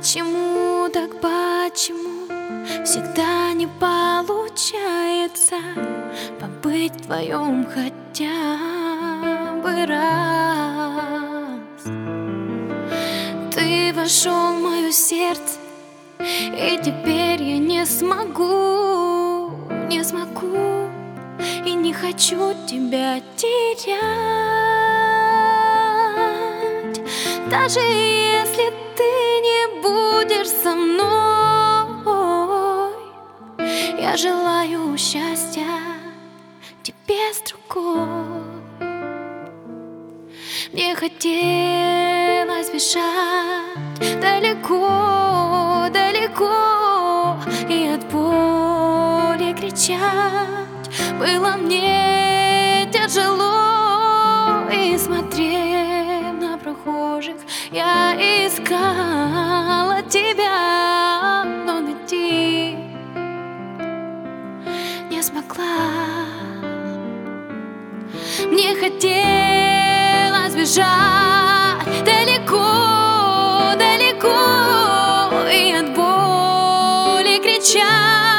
Почему так, почему всегда не получается побыть вдвоем хотя бы раз? Ты вошел в мое сердце, и теперь я не смогу и не хочу тебя терять. Даже если ты не будешь со мной, я желаю счастья тебе с другой. Мне хотелось бежать далеко, далеко, и от боли кричать было мне тяжело. И смотрев на прохожих, я искала тебя, но найти не смогла. Мне хотелось бежать далеко, далеко, и от боли кричать